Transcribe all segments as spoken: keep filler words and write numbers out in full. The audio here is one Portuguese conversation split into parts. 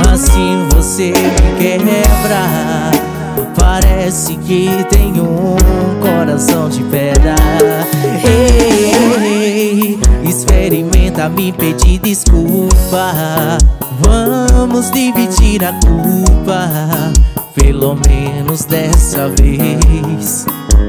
assim você me quebra. Parece que tem um coração de pedra. Ei, experimenta me pedir desculpa. Vamos dividir a culpa, pelo menos dessa vez.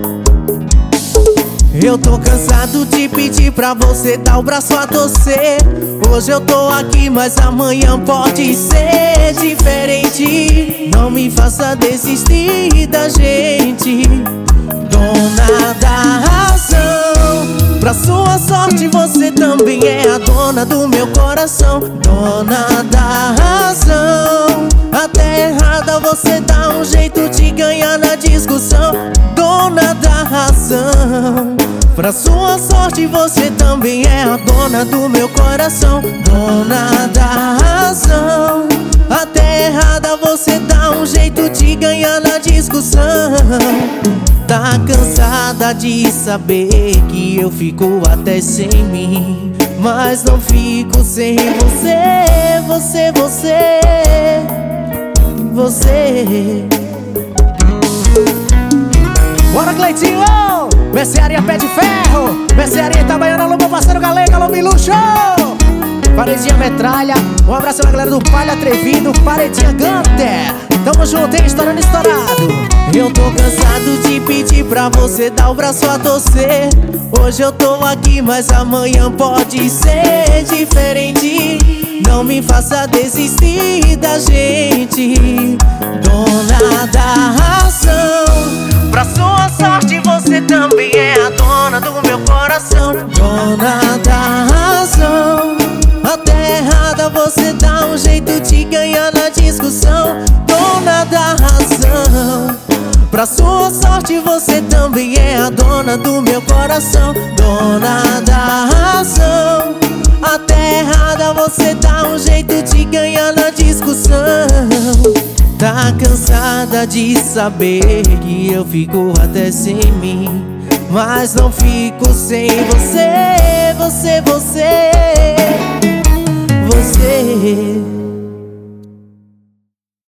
Eu tô cansado de pedir pra você dar o braço a torcer. Hoje eu tô aqui, mas amanhã pode ser diferente. Não me faça desistir da gente, dona da razão. Pra sua sorte você também é a dona do meu coração, dona da razão. Até errada você dá um jeito de ganhar na discussão, dona da razão. Pra sua sorte você também é a dona do meu coração, dona da razão. Até errada você dá um jeito de ganhar na discussão. Tá cansada de saber que eu fico até sem mim, mas não fico sem você, você, você, você. Bora, Cleitinho! Mercearia Pé de Ferro, Mercearia Itabaiana, alô meu parceiro Galega, alô Miluxo. Paredinha Metralha, um abraço pra galera do Palha Atrevido, Paredinha Gunter. Tamo junto, hein? Estourando estourado. Eu tô cansado de pedir pra você dar o braço a torcer. Hoje eu tô aqui, mas amanhã pode ser diferente. Não me faça desistir da gente, dona da razão. Pra sua sorte você também é a dona do meu coração, dona da razão. Até errada você dá um jeito de ganhar na discussão, dona da razão. Pra sua sorte você também é a dona do meu coração, dona da razão. Até errada você dá um jeito de ganhar na discussão. Tá cansada de saber que eu fico até sem mim, mas não fico sem você, você, você, você.